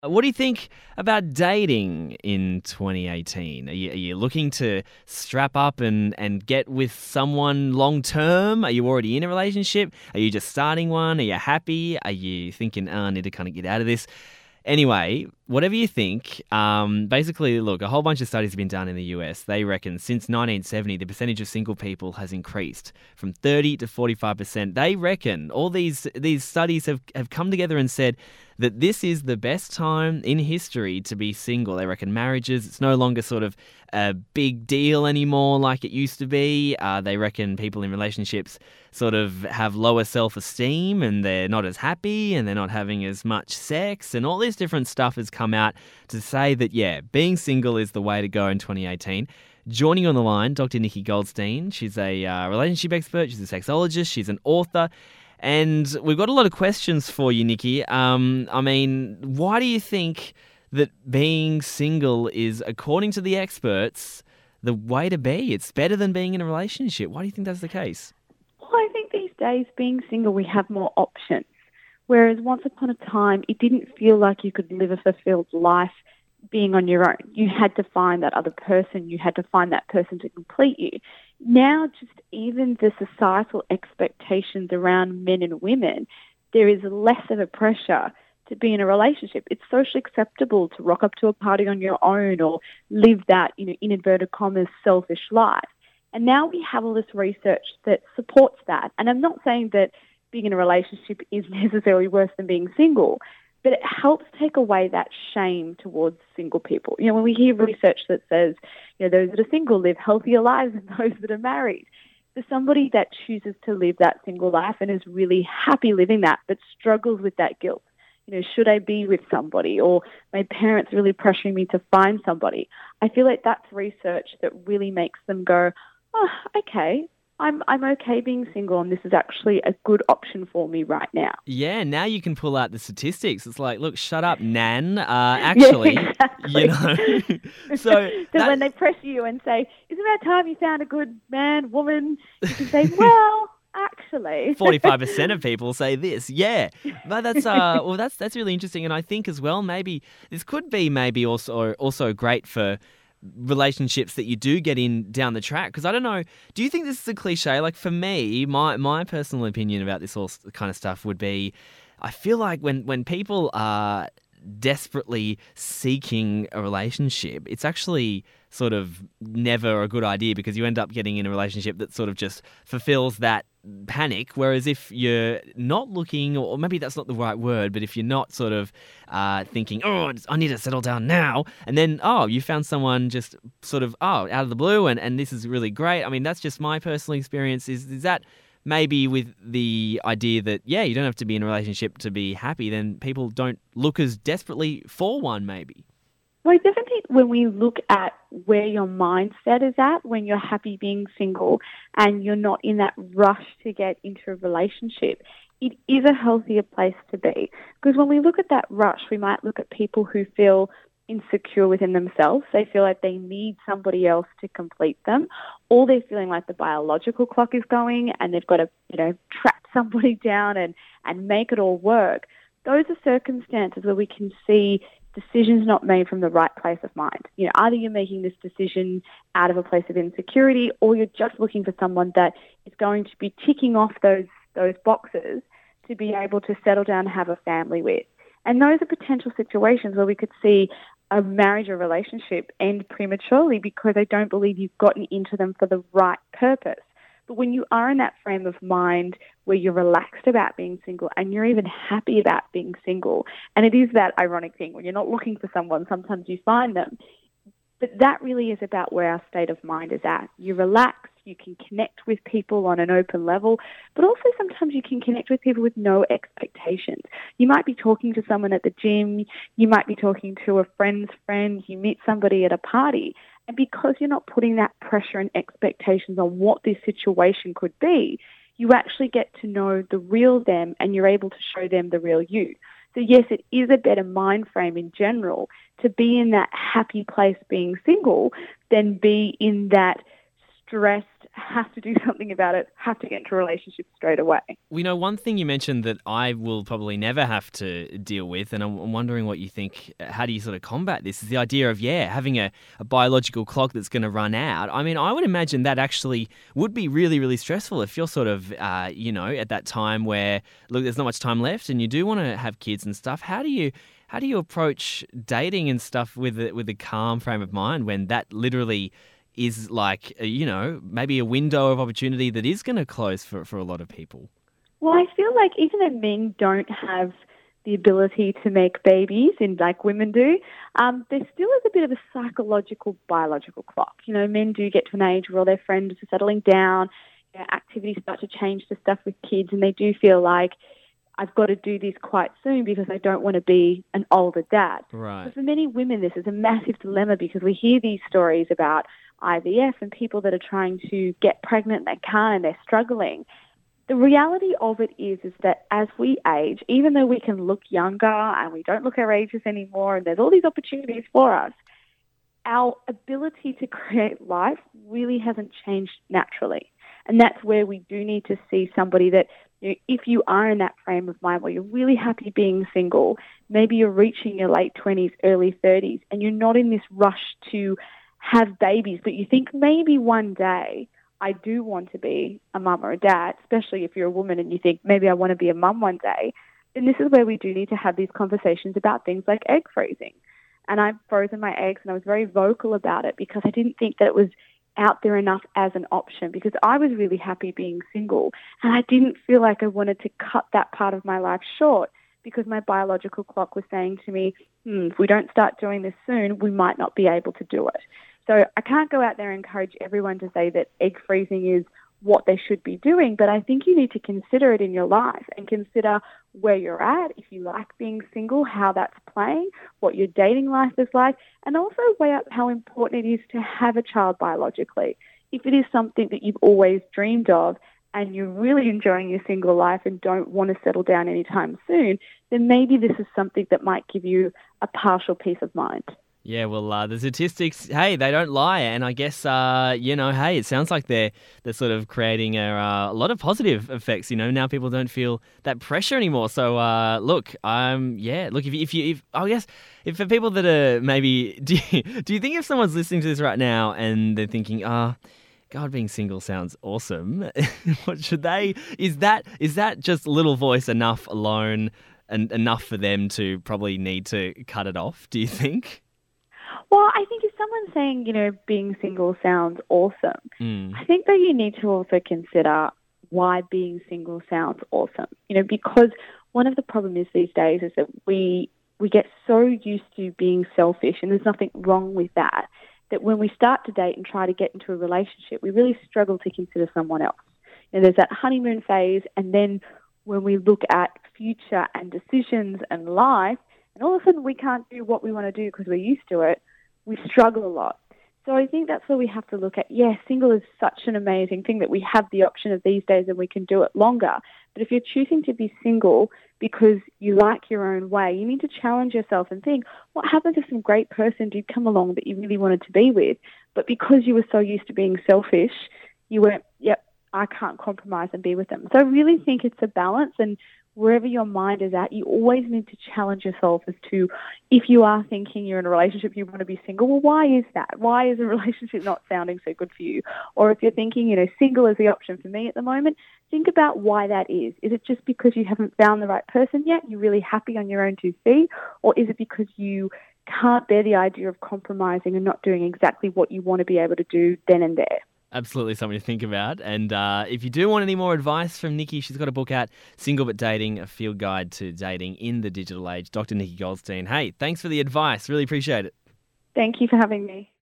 What do you think about dating in 2018? Are you looking to strap up and get with someone long term? Are you already in a relationship? Are you just starting one? Are you happy? Are you thinking, I need to kind of get out of this? Anyway, whatever you think, basically, look, a whole bunch of studies have been done in the US. They reckon since 1970, the percentage of single people has increased from 30 to 45%. They reckon all these studies have come together and said that this is the best time in history to be single. They reckon marriages, it's no longer sort of a big deal anymore like it used to be. They reckon people in relationships sort of have lower self-esteem and they're not as happy and they're not having as much sex, and all this different stuff has come out to say that, yeah, being single is the way to go in 2018. Joining on the line, Dr. Nikki Goldstein. She's a relationship expert, she's a sexologist, she's an author, and we've got a lot of questions for you, Nikki. Why do you think that being single is, according to the experts, the way to be? It's better than being in a relationship. Why do you think that's the case? Well, I think these days, being single, we have more options. Whereas once upon a time, it didn't feel like you could live a fulfilled life being on your own. You had to find that other person. You had to find that person to complete you. Now, just even the societal expectations around men and women, there is less of a pressure to be in a relationship. It's socially acceptable to rock up to a party on your own or live that, in inverted commas, selfish life. And now we have all this research that supports that. And I'm not saying that being in a relationship is necessarily worse than being single, but it helps take away that shame towards single people. When we hear research that says, those that are single live healthier lives than those that are married. For somebody that chooses to live that single life and is really happy living that, but struggles with that guilt, should I be with somebody, or my parents really pressuring me to find somebody? I feel like that's research that really makes them go, oh, okay, I'm okay being single, and this is actually a good option for me right now. Yeah, now you can pull out the statistics. It's like, look, shut up, Nan. Actually, yeah, exactly. So when they press you and say, isn't that time you found a good man, woman? You can say, well, actually. 45% of people say this. Yeah. But that's really interesting. And I think as well, maybe this could be maybe also great for relationships that you do get in down the track. Because I don't know, do you think this is a cliche? Like for me, my personal opinion about this all kind of stuff would be, I feel like when people are desperately seeking a relationship, it's actually sort of never a good idea, because you end up getting in a relationship that sort of just fulfills that panic. Whereas if you're not looking, or maybe that's not the right word, but if you're not sort of thinking, I need to settle down now, and then, you found someone just sort of, out of the blue, and this is really great. I mean, that's just my personal experience. Is that maybe with the idea that, you don't have to be in a relationship to be happy, then people don't look as desperately for one, maybe? Well, I definitely think when we look at where your mindset is at when you're happy being single and you're not in that rush to get into a relationship, it is a healthier place to be. Because when we look at that rush, we might look at people who feel insecure within themselves. They feel like they need somebody else to complete them, or they're feeling like the biological clock is going and they've got to, trap somebody down and make it all work. Those are circumstances where we can see decisions not made from the right place of mind. Either you're making this decision out of a place of insecurity, or you're just looking for someone that is going to be ticking off those boxes to be able to settle down and have a family with. And those are potential situations where we could see a marriage or relationship end prematurely because they don't believe you've gotten into them for the right purpose. But when you are in that frame of mind where you're relaxed about being single and you're even happy about being single, and it is that ironic thing, when you're not looking for someone, sometimes you find them. But that really is about where our state of mind is at. You're relaxed, you can connect with people on an open level, but also sometimes you can connect with people with no expectations. You might be talking to someone at the gym, you might be talking to a friend's friend, you meet somebody at a party, and because you're not putting that pressure and expectations on what this situation could be, you actually get to know the real them and you're able to show them the real you. So yes, it is a better mind frame in general to be in that happy place being single than be in that stressed, have to do something about it, have to get into a relationship straight away. We know one thing you mentioned that I will probably never have to deal with, and I'm wondering what you think. How do you sort of combat this? Is the idea of, having a biological clock that's going to run out. I mean, I would imagine that actually would be really, really stressful if you're sort of, at that time where, look, there's not much time left and you do want to have kids and stuff. How do you approach dating and stuff with a calm frame of mind when that literally is like, maybe a window of opportunity that is going to close for a lot of people? Well, I feel like even though men don't have the ability to make babies, like women do, there still is a bit of a psychological, biological clock. Men do get to an age where all their friends are settling down, activities start to change to stuff with kids, and they do feel like, I've got to do this quite soon because I don't want to be an older dad. Right. But for many women, this is a massive dilemma because we hear these stories about IVF and people that are trying to get pregnant and they can't and they're struggling. The reality of it is that as we age, even though we can look younger and we don't look our ages anymore and there's all these opportunities for us, our ability to create life really hasn't changed naturally. And that's where we do need to see somebody that, if you are in that frame of mind where you're really happy being single, maybe you're reaching your late 20s, early 30s, and you're not in this rush to have babies, but you think maybe one day I do want to be a mum or a dad, especially if you're a woman and you think maybe I want to be a mum one day, then this is where we do need to have these conversations about things like egg freezing. And I've frozen my eggs and I was very vocal about it because I didn't think that it was out there enough as an option because I was really happy being single and I didn't feel like I wanted to cut that part of my life short because my biological clock was saying to me, if we don't start doing this soon, we might not be able to do it. So I can't go out there and encourage everyone to say that egg freezing is what they should be doing, but I think you need to consider it in your life and consider where you're at, if you like being single, how that's playing, what your dating life is like, and also weigh up how important it is to have a child biologically. If it is something that you've always dreamed of and you're really enjoying your single life and don't want to settle down anytime soon, then maybe this is something that might give you a partial peace of mind. Yeah, well, the statistics, hey, they don't lie. And I guess, hey, it sounds like they're sort of creating a lot of positive effects. Now people don't feel that pressure anymore. So, look, if for people that are maybe, do you think if someone's listening to this right now and they're thinking, God, being single sounds awesome, what should they, is that just little voice enough alone and enough for them to probably need to cut it off, do you think? Well, I think if someone's saying, being single sounds awesome, I think that you need to also consider why being single sounds awesome. Because one of the problems these days is that we get so used to being selfish, and there's nothing wrong with that when we start to date and try to get into a relationship, we really struggle to consider someone else. There's that honeymoon phase, and then when we look at future and decisions and life, and all of a sudden we can't do what we want to do because we're used to it, we struggle a lot. So I think that's where we have to look at, single is such an amazing thing that we have the option of these days and we can do it longer. But if you're choosing to be single because you like your own way, you need to challenge yourself and think, what happens if some great person did come along that you really wanted to be with, but because you were so used to being selfish, you went, I can't compromise and be with them. So I really think it's a balance, and wherever your mind is at, you always need to challenge yourself as to, if you are thinking you're in a relationship, you want to be single, well, why is that? Why is a relationship not sounding so good for you? Or if you're thinking, single is the option for me at the moment, think about why that is. Is it just because you haven't found the right person yet? You're really happy on your own 2 feet? Or is it because you can't bear the idea of compromising and not doing exactly what you want to be able to do then and there? Absolutely something to think about. And if you do want any more advice from Nikki, she's got a book out, Single But Dating, a field guide to dating in the digital age. Dr. Nikki Goldstein. Hey, thanks for the advice. Really appreciate it. Thank you for having me.